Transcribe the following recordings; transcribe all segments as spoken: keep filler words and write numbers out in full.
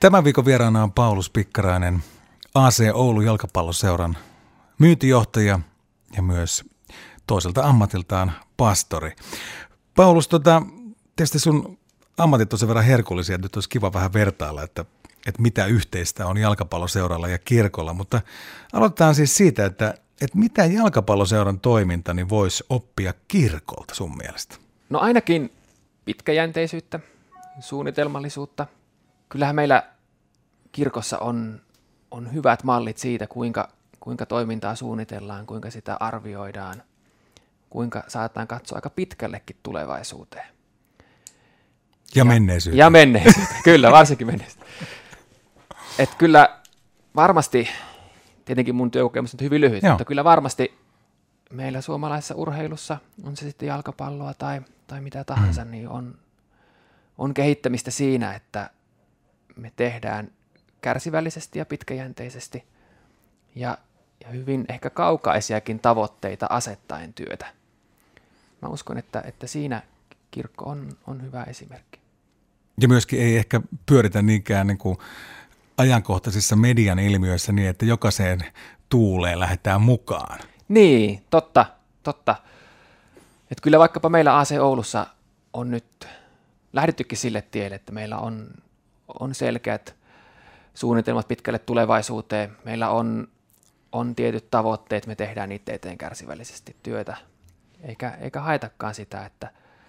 Tämän viikon vieraana on Paulus Pikkarainen, A C Oulun jalkapalloseuran myyntijohtaja ja myös toiselta ammatiltaan pastori. Paulus, tota, tietysti sun ammatit on sen verran herkullisia, että nyt olisi kiva vähän vertailla, että, että mitä yhteistä on jalkapalloseuralla ja kirkolla, mutta aloitetaan siis siitä, että, että mitä jalkapalloseuran toiminta niin voisi oppia kirkolta sun mielestä? No ainakin pitkäjänteisyyttä, suunnitelmallisuutta. Kyllähän meillä kirkossa on, on hyvät mallit siitä, kuinka, kuinka toimintaa suunnitellaan, kuinka sitä arvioidaan, kuinka saatetaan katsoa aika pitkällekin tulevaisuuteen. Ja, ja menneisyyteen. Ja menneisyyteen, kyllä, varsinkin menneisyyteen. Että kyllä varmasti, tietenkin mun työkokemus on hyvin lyhyt, Joo. mutta kyllä varmasti meillä suomalaisessa urheilussa, on se sitten jalkapalloa tai, tai mitä tahansa, mm. niin on, on kehittämistä siinä, että me tehdään kärsivällisesti ja pitkäjänteisesti ja, ja hyvin ehkä kaukaisiakin tavoitteita asettaen työtä. Mä uskon, että, että siinä kirkko on, on hyvä esimerkki. Ja myöskin ei ehkä pyöritä niinkään niin kuin ajankohtaisissa median ilmiöissä niin, että jokaiseen tuuleen lähdetään mukaan. Niin, totta, totta. Että kyllä vaikkapa meillä A C Oulussa on nyt lähdettykin sille tielle, että meillä on, on selkeät suunnitelmat pitkälle tulevaisuuteen. Meillä on, on tietyt tavoitteet, me tehdään niitä eteen kärsivällisesti työtä. Eikä, eikä haetakaan sitä, että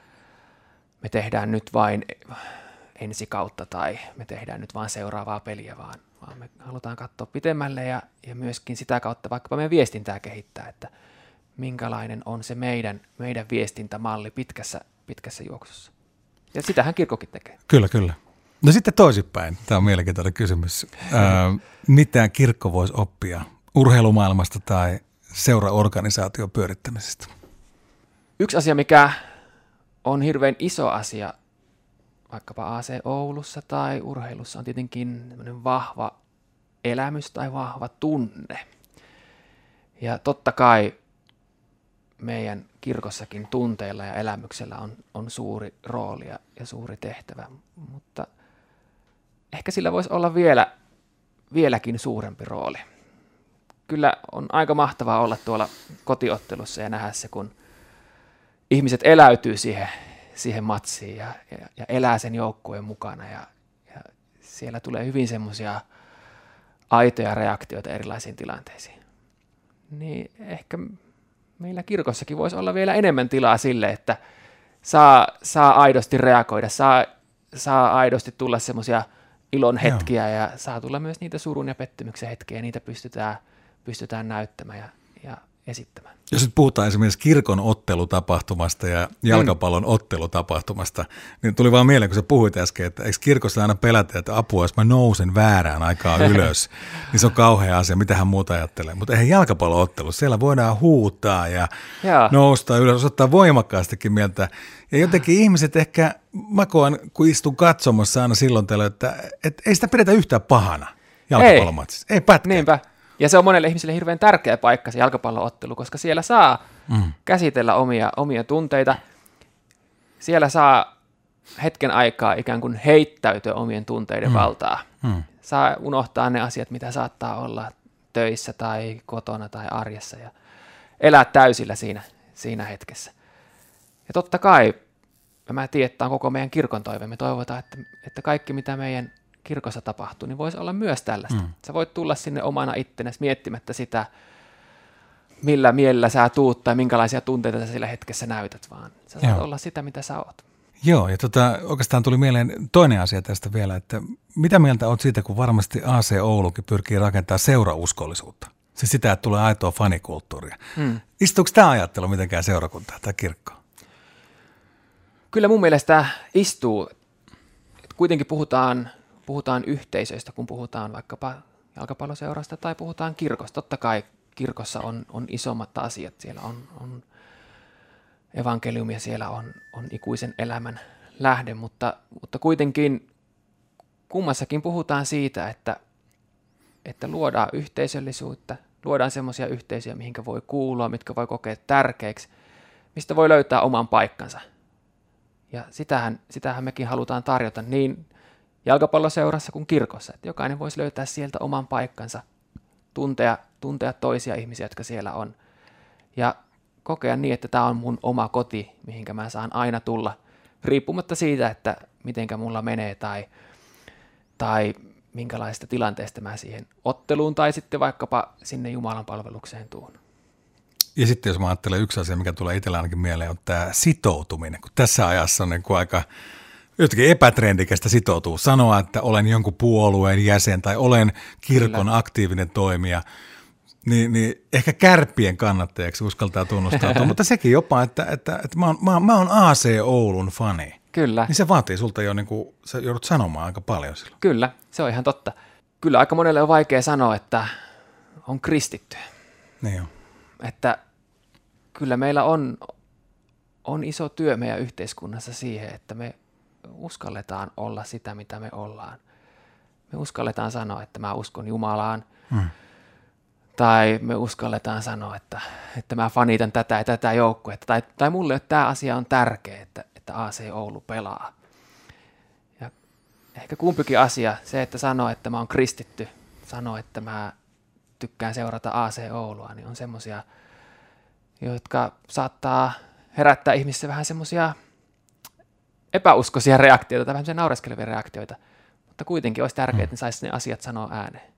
me tehdään nyt vain ensi kautta tai me tehdään nyt vain seuraavaa peliä, vaan, vaan me halutaan katsoa pitemmälle ja, ja myöskin sitä kautta vaikkapa meidän viestintää kehittää, että minkälainen on se meidän, meidän viestintämalli pitkässä, pitkässä juoksussa. Ja sitähän kirkkokin tekee. Kyllä, kyllä. No sitten toisinpäin. Tämä on mielenkiintoinen kysymys. Ää, mitä kirkko voisi oppia urheilumaailmasta tai seuraorganisaation pyörittämisestä? Yksi asia, mikä on hirveän iso asia vaikkapa A C Oulussa tai urheilussa, on tietenkin vahva elämys tai vahva tunne. Ja totta kai meidän kirkossakin tunteilla ja elämyksellä on, on suuri rooli ja, ja suuri tehtävä, mutta ehkä sillä voisi olla vielä, vieläkin suurempi rooli. Kyllä on aika mahtavaa olla tuolla kotiottelussa ja nähdä se, kun ihmiset eläytyy siihen, siihen matsiin ja, ja, ja elää sen joukkueen mukana ja, ja siellä tulee hyvin semmoisia aitoja reaktioita erilaisiin tilanteisiin. Niin ehkä meillä kirkossakin voisi olla vielä enemmän tilaa sille, että saa, saa aidosti reagoida, saa, saa aidosti tulla semmoisia ilon hetkiä Joo. ja saa tulla myös niitä surun ja pettymyksen hetkiä ja niitä pystytään, pystytään näyttämään ja, ja esittämään. Jos nyt puhutaan esimerkiksi kirkon ottelutapahtumasta ja jalkapallon mm. ottelutapahtumasta, niin tuli vaan mieleen, kun sä puhuit äsken, että eikö kirkossa aina pelätä, että apua, jos mä nousen väärään aikaan ylös, niin se on kauhea asia, mitä hän muuta ajattelee. Mutta eihän jalkapallo-ottelussa, siellä voidaan huutaa ja Jaa. nousta ylös, osoittaa voimakkaastikin mieltä. Ja jotenkin ihmiset ehkä, mä koen, kun istun katsomassa aina silloin tällöin, että, että ei sitä pidetä yhtään pahana jalkapallomatsissa. Ei, ei pätkää. Niinpä. Ja se on monelle ihmiselle hirveän tärkeä paikka se jalkapalloottelu, koska siellä saa mm. käsitellä omia, omia tunteita. Siellä saa hetken aikaa ikään kuin heittäytyä omien tunteiden mm. valtaa. Mm. Saa unohtaa ne asiat, mitä saattaa olla töissä tai kotona tai arjessa ja elää täysillä siinä, siinä hetkessä. Ja totta kai, mä tiedän, että on koko meidän kirkon toive. Me toivotaan, että, että kaikki mitä meidän kirkossa tapahtuu, niin voisi olla myös tällaista. Mm. Sä voit tulla sinne omana ittenäsi miettimättä sitä, millä mielellä sä tuut tai minkälaisia tunteita sä sillä hetkessä näytät, vaan sä saat Joo. olla sitä, mitä sä oot. Joo, ja tota, oikeastaan tuli mieleen toinen asia tästä vielä, että mitä mieltä oot siitä, kun varmasti A C Oulukin pyrkii rakentamaan seurauskollisuutta? Siis sitä, että tulee aitoa fanikulttuuria. Mm. Istuuko tämä ajattelu mitenkään seurakuntaa tai kirkkoa? Kyllä mun mielestä istuu. Kuitenkin puhutaan Puhutaan yhteisöistä, kun puhutaan vaikkapa jalkapalloseurasta tai puhutaan kirkosta. Totta kai kirkossa on, on isommat asiat. Siellä on, on evankeliumi ja siellä on, on ikuisen elämän lähde, mutta, mutta kuitenkin kummassakin puhutaan siitä, että, että luodaan yhteisöllisyyttä, luodaan semmoisia yhteisöjä, mihinkä voi kuulua, mitkä voi kokea tärkeiksi, mistä voi löytää oman paikkansa. Ja sitähän, sitähän mekin halutaan tarjota niin jalkapalloseurassa kuin kirkossa. Että jokainen voisi löytää sieltä oman paikkansa, tuntea, tuntea toisia ihmisiä, jotka siellä on. Ja kokea niin, että tämä on mun oma koti, mihinkä mä saan aina tulla, riippumatta siitä, että mitenkä mulla menee tai, tai minkälaisesta tilanteesta mä siihen otteluun tai sitten vaikkapa sinne Jumalan palvelukseen tuun. Ja sitten jos mä ajattelen yksi asia, mikä tulee itsellä ainakin mieleen, on tämä sitoutuminen, kun tässä ajassa on niin kuin aika jotenkin epätrendikästä sitoutuu. Sanoa, että olen jonkun puolueen jäsen tai olen kirkon Kyllä. aktiivinen toimija, niin, niin ehkä kärppien kannattajaksi uskaltaa tunnustautua, mutta sekin jopa, että, että, että mä, oon, mä, mä oon A C Oulun fani. Kyllä. Niin se vaatii sulta jo, niin kuin, sä joudut sanomaan aika paljon silloin. Kyllä, se on ihan totta. Kyllä aika monelle on vaikea sanoa, että on kristitty. Niin on. Että kyllä meillä on, on iso työ meidän yhteiskunnassa siihen, että me uskalletaan olla sitä, mitä me ollaan. Me uskalletaan sanoa, että mä uskon Jumalaan, hmm. tai me uskalletaan sanoa, että, että mä fanitan tätä ja tätä joukkuetta, tai, tai mulle että tämä asia on tärkeä, että, että A C Oulu pelaa. Ja ehkä kumpikin asia, se, että sanoo, että mä oon kristitty, sanoo, että mä tykkään seurata A C Oulua, niin on semmoisia, jotka saattaa herättää ihmisissä vähän semmoisia epäuskoisia reaktioita tai vähän naureskelevia reaktioita, mutta kuitenkin olisi tärkeää, että ne saisi ne asiat sanoa ääneen.